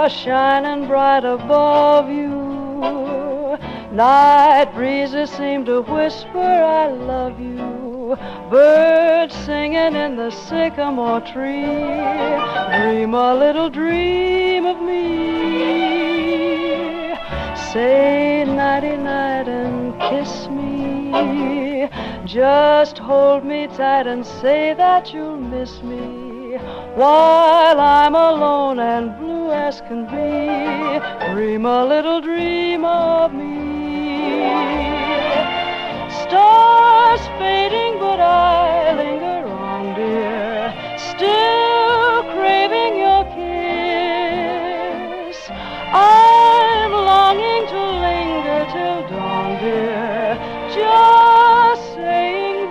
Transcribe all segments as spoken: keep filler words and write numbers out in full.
stars shining bright above you. Night breezes seem to whisper, I love you. Birds singing in the sycamore tree. Dream a little dream of me. Say nighty-night and kiss me. Just hold me tight and say that you'll miss me while I'm alone and blue as can be. Dream a little dream of me. Stars fading, but I linger on, dear, still craving your kiss. I'm longing to linger till dawn, dear, just saying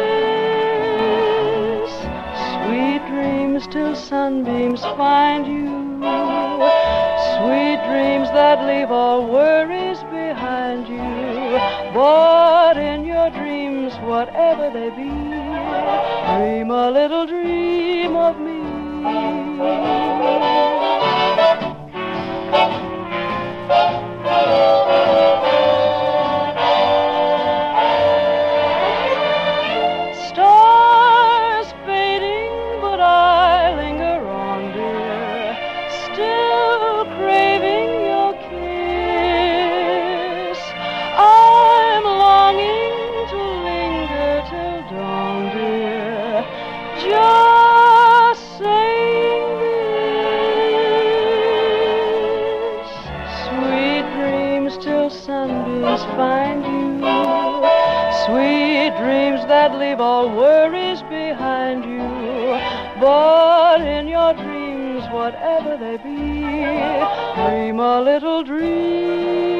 this. Sweet dreams till sunbeams find you. Sweet dreams that leave all worries behind you. But in your dreams, whatever they be, dream a little dream of me. Stars fading, but I linger on, dear, still craving your kiss. I'm longing to linger till dawn, dear, just saying this. Sweet dreams till sunbeams find you. Sweet dreams that leave all worries behind you. But in your dreams, whatever they be, dream a little dream